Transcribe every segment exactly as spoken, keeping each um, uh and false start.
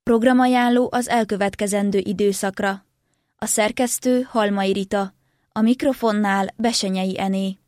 Programajánló az elkövetkezendő időszakra. A szerkesztő Halmai Rita, a mikrofonnál Besenyei Ené.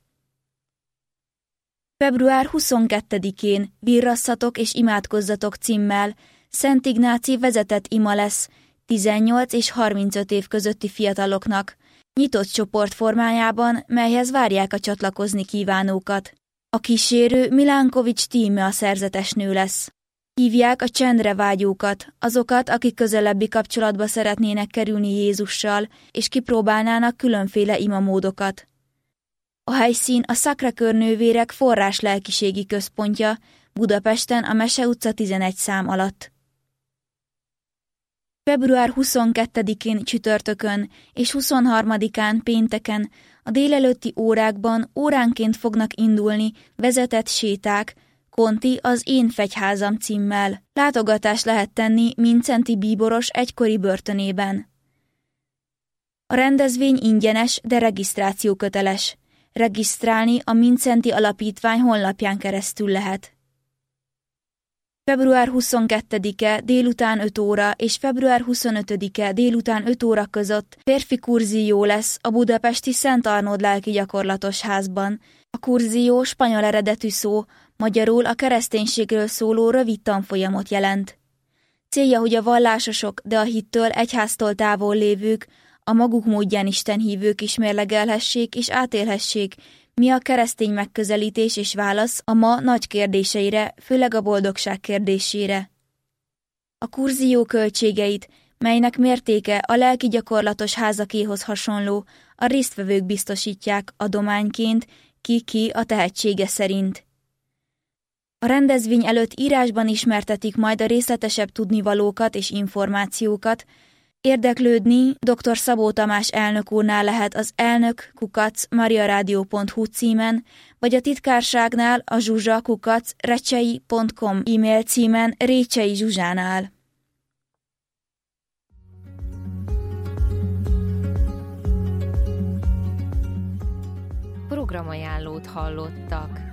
február huszonkettedikén Virrasszatok és imádkozzatok címmel Szent Ignáci vezetett ima lesz tizennyolc és harmincöt év közötti fiataloknak, nyitott csoport formájában, melyhez várják a csatlakozni kívánókat. A kísérő Milánkovics Tíme a szerzetesnő lesz. Hívják a csendre vágyókat, azokat, akik közelebbi kapcsolatba szeretnének kerülni Jézussal, és kipróbálnának különféle imamódokat. A helyszín a Sacré-Cœur nővérek forrás lelkiségi központja, Budapesten a Mese utca tizenegy szám alatt. február huszonkettedikén csütörtökön és huszonharmadikán pénteken a délelőtti órákban óránként fognak indulni vezetett séták, Konti az Én fegyházam címmel. Látogatást lehet tenni Mindszenty bíboros egykori börtönében. A rendezvény ingyenes, de regisztráció köteles. Regisztrálni a Mindszenty Alapítvány honlapján keresztül lehet. február huszonkettedike délután öt óra és február huszonötödike délután öt óra között férfi kurzió lesz a budapesti Szent Arnód lelki gyakorlatos házban. A kurzió spanyol eredetű szó, magyarul a kereszténységről szóló rövid tanfolyamot jelent. Célja, hogy a vallásosok, de a hittől, egyháztól távol lévők, a maguk módján istenhívők is mérlegelhessék és átélhessék, mi a keresztény megközelítés és válasz a ma nagy kérdéseire, főleg a boldogság kérdésére. A kurzió költségeit, melynek mértéke a lelki gyakorlatos házakéhoz hasonló, a résztvevők biztosítják adományként, ki-ki a tehetsége szerint. A rendezvény előtt írásban ismertetik majd a részletesebb tudnivalókat és információkat. Érdeklődni dr. Szabó Tamás elnök úrnál lehet az elnök kukac mariaradio pont hu címen, vagy a titkárságnál a zsuzsa kukac recsei pont com e-mail címen Récsei Zsuzsánál. Programajánlót hallottak.